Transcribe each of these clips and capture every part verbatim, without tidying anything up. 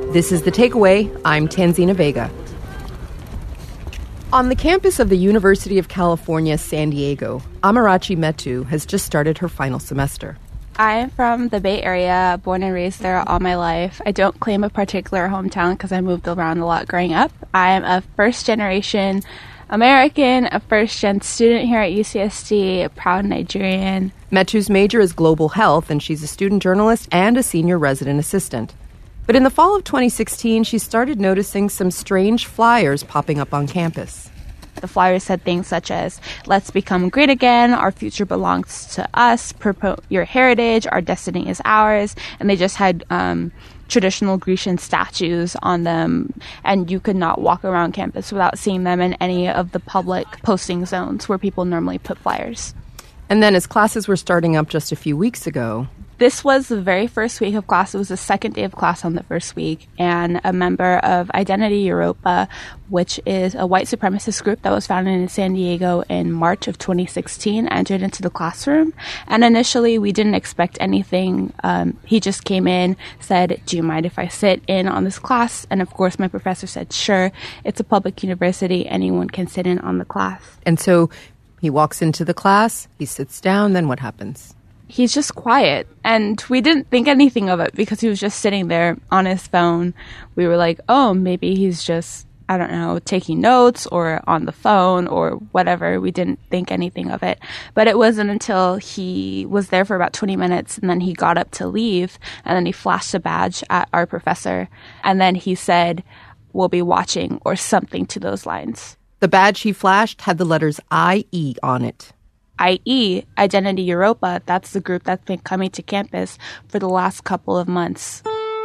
This is The Takeaway. I'm Tanzina Vega. On the campus of the University of California, San Diego, Amarachi Metu has just started her final semester. I am from the Bay Area, born and raised there all my life. I don't claim a particular hometown because I moved around a lot growing up. I am a first-generation American, a first-gen student here at U C S D, a proud Nigerian. Metu's major is global health, and she's a student journalist and a senior resident assistant. But in the fall of twenty sixteen, she started noticing some strange flyers popping up on campus. The flyers said things such as, "Let's become great again, our future belongs to us, promote your heritage, our destiny is ours," and they just had um, traditional Grecian statues on them, and you could not walk around campus without seeing them in any of the public posting zones where people normally put flyers. And then as classes were starting up just a few weeks ago, this was the very first week of class. It was the second day of class on the first week, and a member of Identity Europa, which is a white supremacist group that was founded in San Diego in March of twenty sixteen, entered into the classroom. And initially, we didn't expect anything. Um, he just came in, said, "Do you mind if I sit in on this class?" And of course, my professor said, "Sure, it's a public university. Anyone can sit in on the class." And so he walks into the class, he sits down, then what happens? He's just quiet, and we didn't think anything of it because he was just sitting there on his phone. We were like, oh, maybe he's just, I don't know, taking notes or on the phone or whatever. We didn't think anything of it. But it wasn't until he was there for about twenty minutes, and then he got up to leave, and then he flashed a badge at our professor, and then he said, "We'll be watching," or something to those lines. The badge he flashed had the letters I E on it. I E, Identity Europa, that's the group that's been coming to campus for the last couple of months.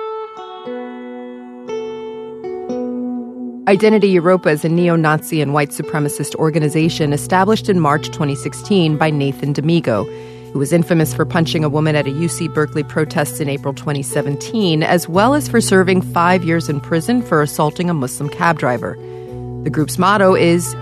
Identity Europa is a neo-Nazi and white supremacist organization established in March twenty sixteen by Nathan D'Amigo, who was infamous for punching a woman at a U C Berkeley protest in April twenty seventeen, as well as for serving five years in prison for assaulting a Muslim cab driver. The group's motto is,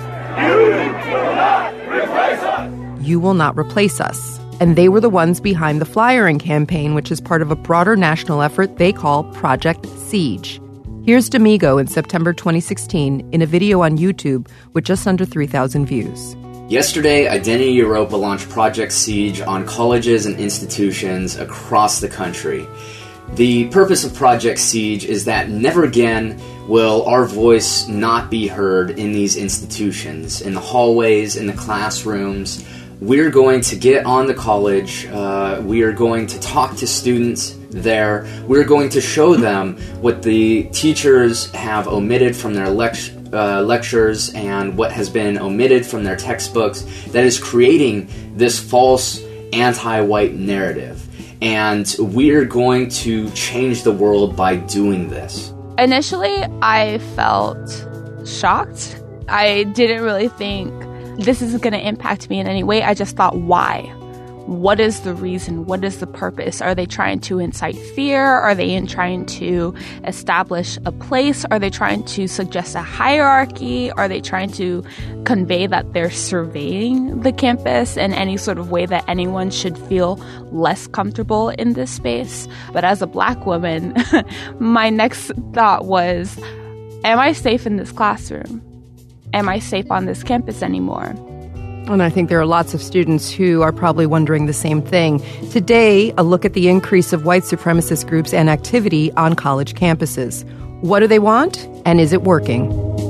"You will not replace us." And they were the ones behind the flyering campaign, which is part of a broader national effort they call Project Siege. Here's D'Amigo in September twenty sixteen in a video on YouTube with just under three thousand views. Yesterday, Identity Europa launched Project Siege on colleges and institutions across the country. The purpose of Project Siege is that never again will our voice not be heard in these institutions, in the hallways, in the classrooms. We're going to get on the college, uh, we are going to talk to students there, we're going to show them what the teachers have omitted from their lect- uh, lectures and what has been omitted from their textbooks that is creating this false anti-white narrative. And we're going to change the world by doing this. Initially, I felt shocked. I didn't really think this is going to impact me in any way. I just thought, why? What is the reason? What is the purpose? Are they trying to incite fear? Are they in trying to establish a place? Are they trying to suggest a hierarchy? Are they trying to convey that they're surveying the campus in any sort of way that anyone should feel less comfortable in this space? But as a Black woman, my next thought was, am I safe in this classroom? Am I safe on this campus anymore? And I think there are lots of students who are probably wondering the same thing. Today, a look at the increase of white supremacist groups and activity on college campuses. What do they want, and is it working?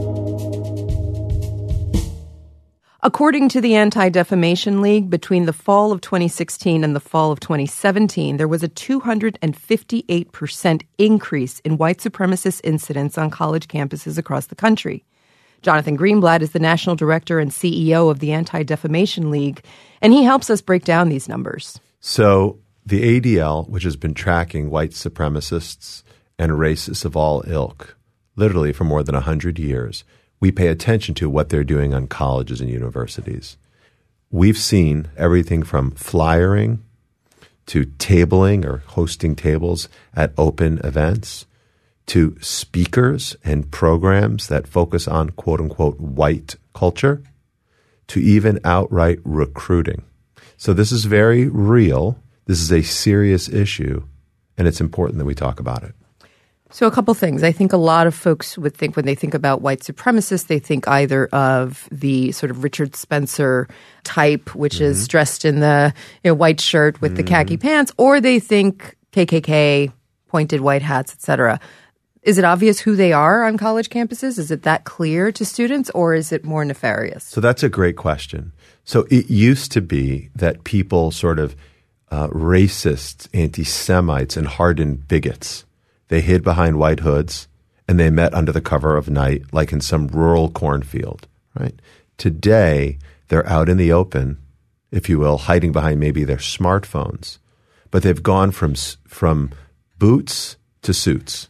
According to the Anti-Defamation League, between the fall of twenty sixteen and the fall of twenty seventeen, there was a two hundred fifty-eight percent increase in white supremacist incidents on college campuses across the country. Jonathan Greenblatt is the national director and C E O of the Anti-Defamation League, and he helps us break down these numbers. So the A D L, which has been tracking white supremacists and racists of all ilk, literally for more than one hundred years, we pay attention to what they're doing on colleges and universities. We've seen everything from flyering to tabling or hosting tables at open events, to speakers and programs that focus on quote-unquote white culture, to even outright recruiting. So this is very real. This is a serious issue, and it's important that we talk about it. So a couple things. I think a lot of folks would think when they think about white supremacists, they think either of the sort of Richard Spencer type, which mm-hmm. is dressed in the you know, white shirt with mm-hmm. the khaki pants, or they think K K K, pointed white hats, et cetera. Is it obvious who they are on college campuses? Is it that clear to students, or is it more nefarious? So that's a great question. So it used to be that people sort of uh, racists, anti-Semites, and hardened bigots, they hid behind white hoods and they met under the cover of night like in some rural cornfield, right? Today, they're out in the open, if you will, hiding behind maybe their smartphones. But they've gone from from boots to suits,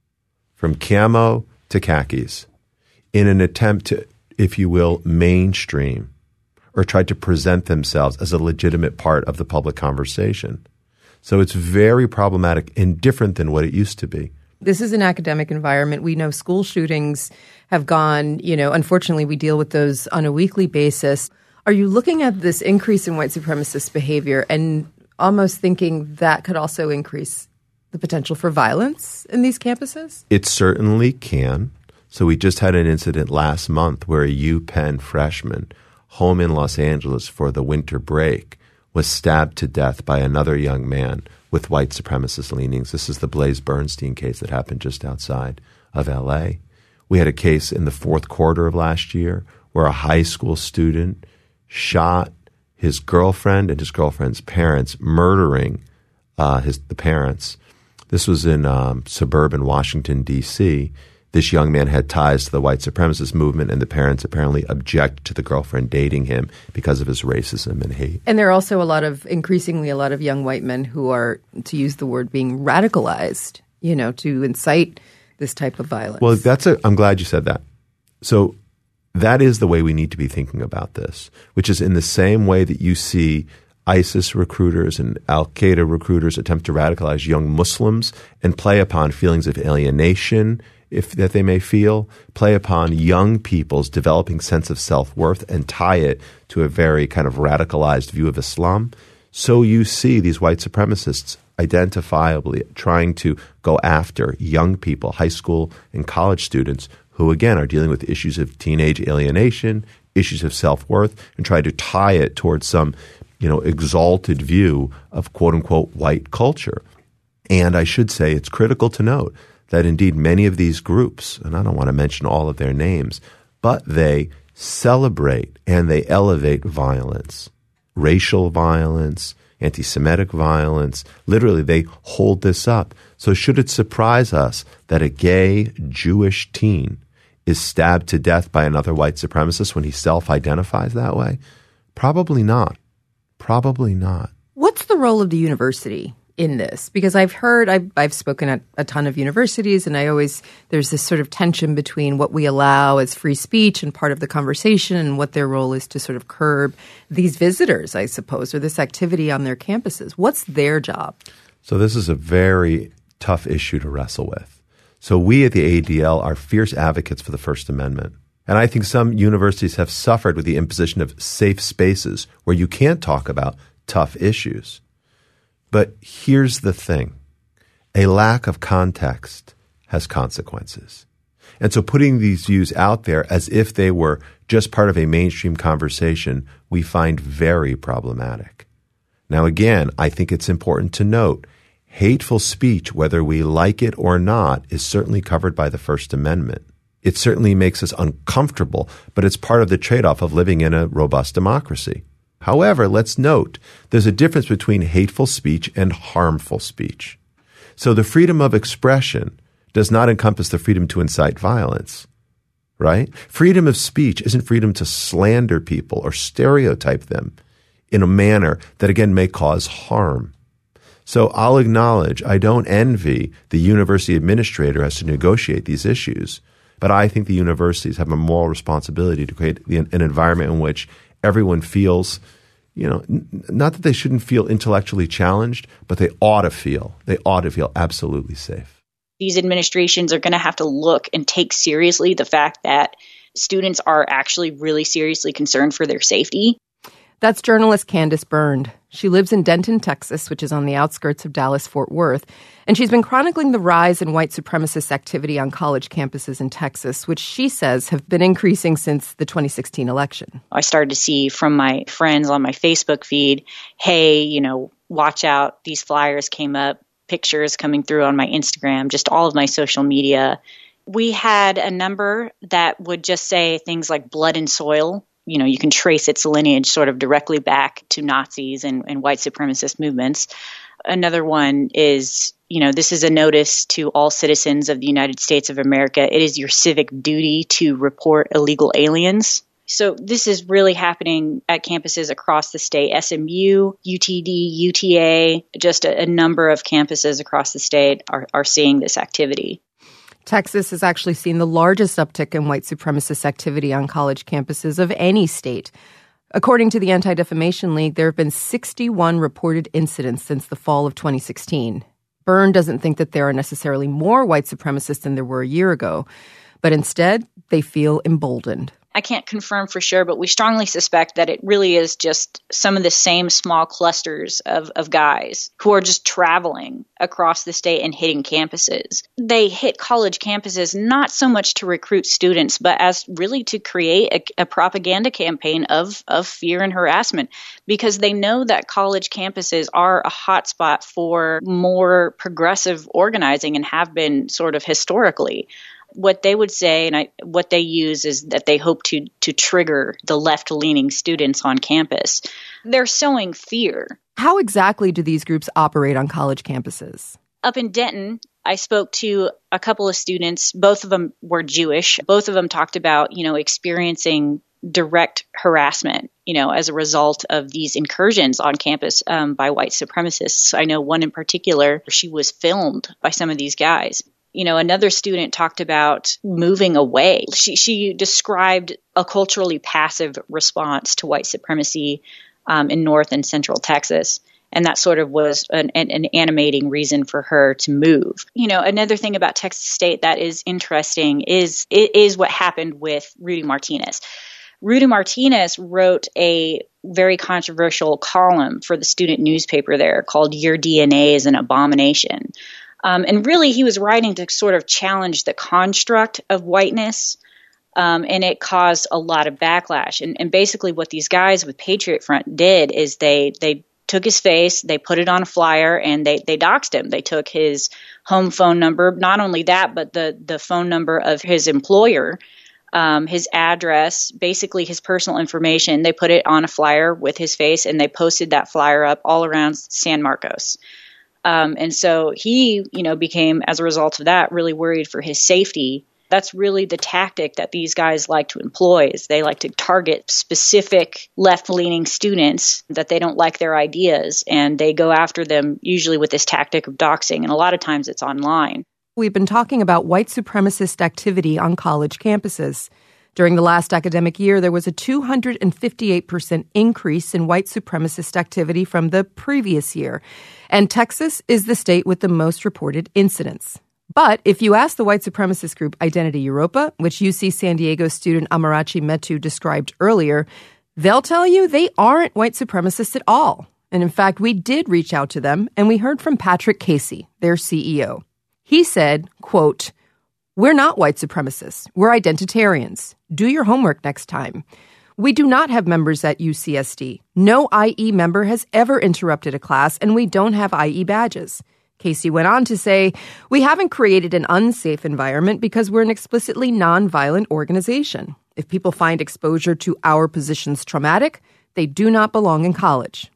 from camo to khakis, in an attempt to, if you will, mainstream or try to present themselves as a legitimate part of the public conversation. So it's very problematic and different than what it used to be. This is an academic environment. We know school shootings have gone, you know, unfortunately we deal with those on a weekly basis. Are you looking at this increase in white supremacist behavior and almost thinking that could also increase the potential for violence in these campuses? It certainly can. So we just had an incident last month where a UPenn freshman home in Los Angeles for the winter break was stabbed to death by another young man with white supremacist leanings. This is the Blaze Bernstein case that happened just outside of L A. We had a case in the fourth quarter of last year where a high school student shot his girlfriend and his girlfriend's parents, murdering uh, his the parents. This was in um, suburban Washington, D C This young man had ties to the white supremacist movement, and the parents apparently object to the girlfriend dating him because of his racism and hate. And there are also a lot of, increasingly a lot of young white men who are, to use the word, being radicalized, you know, to incite this type of violence. Well, that's a, I'm glad you said that. So that is the way we need to be thinking about this, which is in the same way that you see ISIS recruiters and Al-Qaeda recruiters attempt to radicalize young Muslims and play upon feelings of alienation if that they may feel, play upon young people's developing sense of self-worth and tie it to a very kind of radicalized view of Islam. So you see these white supremacists identifiably trying to go after young people, high school and college students, who again are dealing with issues of teenage alienation, issues of self-worth, and try to tie it towards some, you know, exalted view of quote-unquote white culture. And I should say it's critical to note that indeed many of these groups, and I don't want to mention all of their names, but they celebrate and they elevate violence, racial violence, anti-Semitic violence. Literally, they hold this up. So should it surprise us that a gay Jewish teen is stabbed to death by another white supremacist when he self-identifies that way? Probably not. Probably not. What's the role of the university in this? Because I've heard, I've, I've spoken at a ton of universities, and I always, there's this sort of tension between what we allow as free speech and part of the conversation and what their role is to sort of curb these visitors, I suppose, or this activity on their campuses. What's their job? So this is a very tough issue to wrestle with. So we at the A D L are fierce advocates for the First Amendment. And I think some universities have suffered with the imposition of safe spaces where you can't talk about tough issues. But here's the thing. A lack of context has consequences. And so putting these views out there as if they were just part of a mainstream conversation, we find very problematic. Now, again, I think it's important to note, hateful speech, whether we like it or not, is certainly covered by the First Amendment. It certainly makes us uncomfortable, but it's part of the trade-off of living in a robust democracy. However, let's note, there's a difference between hateful speech and harmful speech. So the freedom of expression does not encompass the freedom to incite violence, right? Freedom of speech isn't freedom to slander people or stereotype them in a manner that, again, may cause harm. So I'll acknowledge I don't envy the university administrator as to negotiate these issues, but I think the universities have a moral responsibility to create an environment in which everyone feels, you know, n- not that they shouldn't feel intellectually challenged, but they ought to feel, they ought to feel absolutely safe. These administrations are going to have to look and take seriously the fact that students are actually really seriously concerned for their safety. That's journalist Candace Byrne. She lives in Denton, Texas, which is on the outskirts of Dallas-Fort Worth, and she's been chronicling the rise in white supremacist activity on college campuses in Texas, which she says have been increasing since the twenty sixteen election. I started to see from my friends on my Facebook feed, hey, you know, watch out, these flyers came up, pictures coming through on my Instagram, just all of my social media. We had a number that would just say things like blood and soil. You know, you can trace its lineage sort of directly back to Nazis and, and white supremacist movements. Another one is, you know, this is a notice to all citizens of the United States of America. It is your civic duty to report illegal aliens. So this is really happening at campuses across the state. S M U, U T D, U T A, just a, a number of campuses across the state are, are seeing this activity. Texas has actually seen the largest uptick in white supremacist activity on college campuses of any state. According to the Anti-Defamation League, there have been sixty-one reported incidents since the fall of twenty sixteen. Byrne doesn't think that there are necessarily more white supremacists than there were a year ago, but instead, they feel emboldened. I can't confirm for sure, but we strongly suspect that it really is just some of the same small clusters of, of guys who are just traveling across the state and hitting campuses. They hit college campuses not so much to recruit students, but as really to create a, a propaganda campaign of, of fear and harassment, because they know that college campuses are a hotspot for more progressive organizing and have been sort of historically. What they would say, and I, what they use, is that they hope to to trigger the left-leaning students on campus. They're sowing fear. How exactly do these groups operate on college campuses? Up in Denton, I spoke to a couple of students. Both of them were Jewish. Both of them talked about, you know, experiencing direct harassment, you know, as a result of these incursions on campus um, by white supremacists. I know one in particular, she was filmed by some of these guys. You know, another student talked about moving away. She she described a culturally passive response to white supremacy um, in North and Central Texas. And that sort of was an, an, an animating reason for her to move. You know, another thing about Texas State that is interesting is, is what happened with Rudy Martinez. Rudy Martinez wrote a very controversial column for the student newspaper there called Your D N A is an Abomination. Um, and really, he was writing to sort of challenge the construct of whiteness, um, and it caused a lot of backlash. And, and basically what these guys with Patriot Front did is they they took his face, they put it on a flyer, and they, they doxed him. They took his home phone number, not only that, but the, the phone number of his employer, um, his address, basically his personal information. They put it on a flyer with his face, and they posted that flyer up all around San Marcos. Um, and so he, you know, became, as a result of that, really worried for his safety. That's really the tactic that these guys like to employ, is they like to target specific left-leaning students that they don't like their ideas, and they go after them usually with this tactic of doxing, and a lot of times it's online. We've been talking about white supremacist activity on college campuses. During the last academic year, there was a two hundred fifty-eight percent increase in white supremacist activity from the previous year. And Texas is the state with the most reported incidents. But if you ask the white supremacist group Identity Europa, which U C San Diego student Amarachi Metu described earlier, they'll tell you they aren't white supremacists at all. And in fact, we did reach out to them, and we heard from Patrick Casey, their C E O. He said, quote, "We're not white supremacists. We're identitarians. Do your homework next time. We do not have members at U C S D. No I E member has ever interrupted a class, and we don't have I E badges." Casey went on to say, "We haven't created an unsafe environment because we're an explicitly nonviolent organization. If people find exposure to our positions traumatic, they do not belong in college."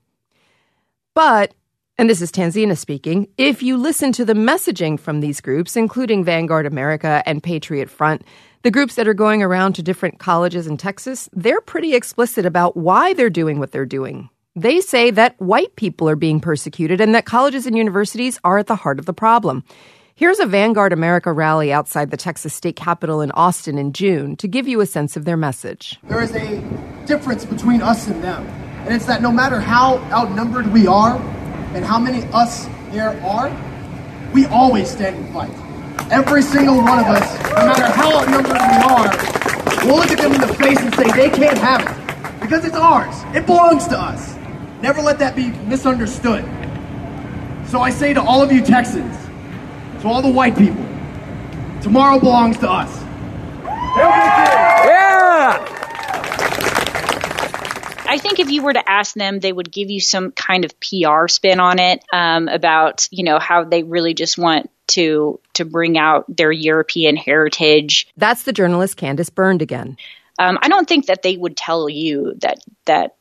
But, and this is Tanzina speaking, if you listen to the messaging from these groups, including Vanguard America and Patriot Front, the groups that are going around to different colleges in Texas, they're pretty explicit about why they're doing what they're doing. They say that white people are being persecuted and that colleges and universities are at the heart of the problem. Here's a Vanguard America rally outside the Texas state capitol in Austin in June to give you a sense of their message. There is a difference between us and them, and it's that no matter how outnumbered we are and how many us there are, we always stand and fight. Every single one of us, no matter how outnumbered we are, we'll look at them in the face and say they can't have it. because it's ours. It belongs to us. Never let that be misunderstood. So I say to all of you Texans, to all the white people, tomorrow belongs to us. Yeah! I think if you were to ask them, they would give you some kind of P R spin on it, um, about, you know, how they really just want to to bring out their European heritage. That's the journalist Candace Byrne again. Um, I don't think that they would tell you that that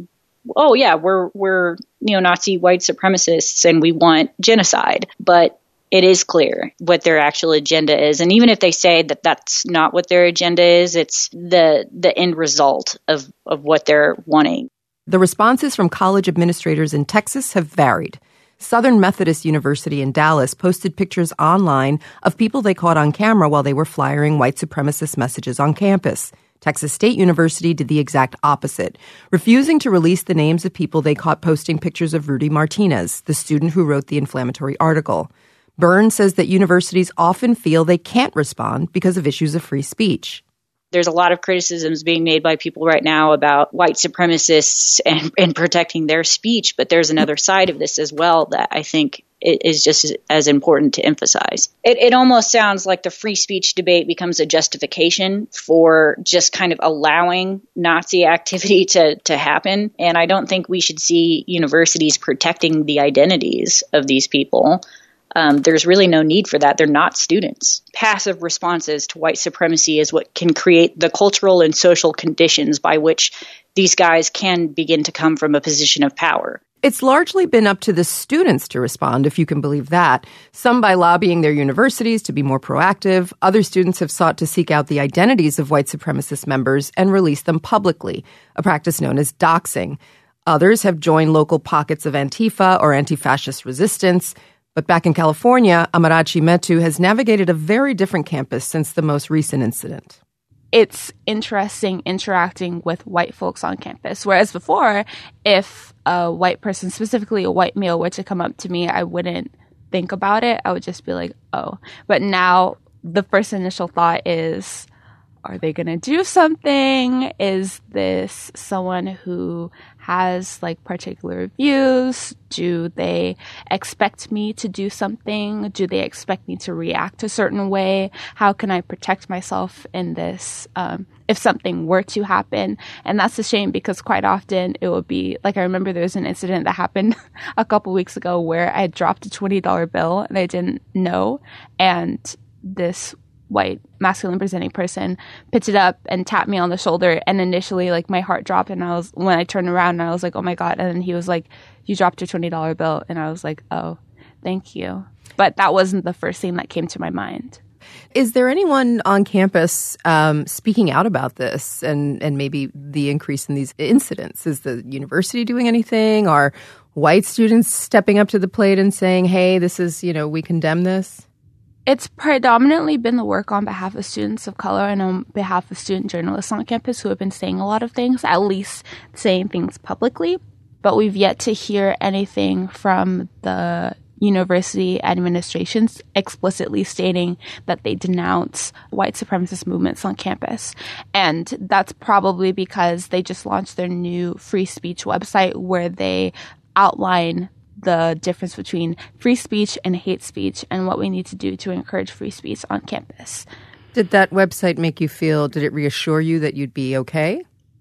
oh yeah, we're we're neo-Nazi white supremacists and we want genocide, but it is clear what their actual agenda is. And even if they say that that's not what their agenda is, it's the the end result of, of what they're wanting. The responses from college administrators in Texas have varied. Southern Methodist University in Dallas posted pictures online of people they caught on camera while they were flyering white supremacist messages on campus. Texas State University did the exact opposite, refusing to release the names of people they caught posting pictures of Rudy Martinez, the student who wrote the inflammatory article. Byrne says that universities often feel they can't respond because of issues of free speech. There's a lot of criticisms being made by people right now about white supremacists and, and protecting their speech, but there's another side of this as well that I think is just as important to emphasize. It, it almost sounds like the free speech debate becomes a justification for just kind of allowing Nazi activity to, to happen. And I don't think we should see universities protecting the identities of these people. Um, there's really no need for that. They're not students. Passive responses to white supremacy is what can create the cultural and social conditions by which these guys can begin to come from a position of power. It's largely been up to the students to respond, if you can believe that. Some by lobbying their universities to be more proactive. Other students have sought to seek out the identities of white supremacist members and release them publicly, a practice known as doxing. Others have joined local pockets of Antifa or anti-fascist resistance. But back in California, Amarachi Metu has navigated a very different campus since the most recent incident. It's interesting interacting with white folks on campus. Whereas before, if a white person, specifically a white male, were to come up to me, I wouldn't think about it. I would just be like, oh. But now the first initial thought is, are they going to do something? Is this someone who has like particular views? Do they expect me to do something? Do they expect me to react a certain way? How can I protect myself in this um, if something were to happen? And that's a shame because quite often it would be like, I remember there was an incident that happened a couple weeks ago where I dropped a twenty dollar bill and I didn't know. And this white masculine presenting person picked it up and tapped me on the shoulder, and initially like my heart dropped, and I was when I turned around and I was like, oh my god. And then he was like, you dropped your twenty dollar bill, and I was like, oh, thank you. But that wasn't the first thing that came to my mind. Is there anyone on campus um, speaking out about this and and maybe the increase in these incidents? Is the university doing anything? Are white students stepping up to the plate and saying, hey, this is, you know, we condemn this? It's predominantly been the work on behalf of students of color and on behalf of student journalists on campus who have been saying a lot of things, at least saying things publicly. But we've yet to hear anything from the university administrations explicitly stating that they denounce white supremacist movements on campus. And that's probably because they just launched their new free speech website where they outline the difference between free speech and hate speech and what we need to do to encourage free speech on campus. Did that website make you feel, did it reassure you that you'd be okay?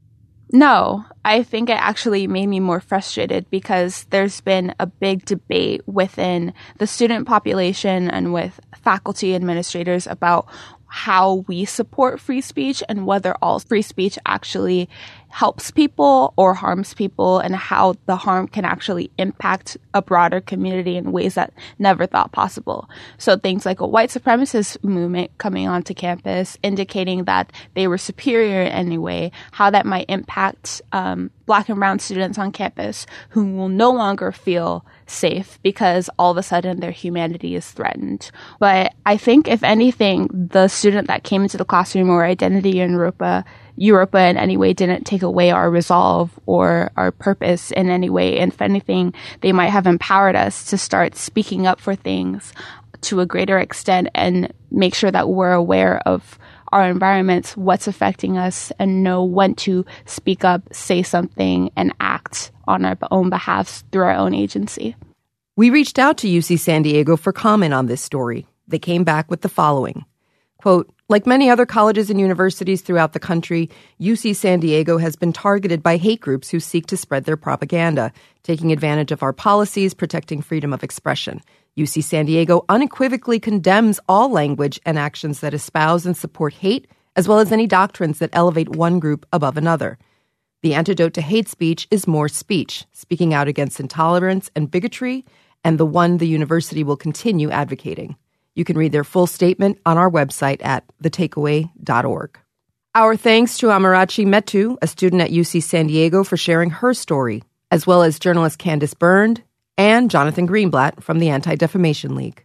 No, I think it actually made me more frustrated because there's been a big debate within the student population and with faculty administrators about how we support free speech and whether all free speech actually helps people or harms people, and how the harm can actually impact a broader community in ways that never thought possible. So things like a white supremacist movement coming onto campus indicating that they were superior in any way, how that might impact um, black and brown students on campus who will no longer feel safe because all of a sudden their humanity is threatened. But I think if anything, the student that came into the classroom or Identity in Europa Europa in any way didn't take away our resolve or our purpose in any way. And if anything, they might have empowered us to start speaking up for things to a greater extent and make sure that we're aware of our environments, what's affecting us, and know when to speak up, say something, and act on our own behalf through our own agency. We reached out to U C San Diego for comment on this story. They came back with the following. Quote, like many other colleges and universities throughout the country, U C San Diego has been targeted by hate groups who seek to spread their propaganda, taking advantage of our policies protecting freedom of expression. U C San Diego unequivocally condemns all language and actions that espouse and support hate, as well as any doctrines that elevate one group above another. The antidote to hate speech is more speech, speaking out against intolerance and bigotry, and the one the university will continue advocating. You can read their full statement on our website at the takeaway dot org. Our thanks to Amarachi Metu, a student at U C San Diego, for sharing her story, as well as journalist Candace Byrne and Jonathan Greenblatt from the Anti-Defamation League.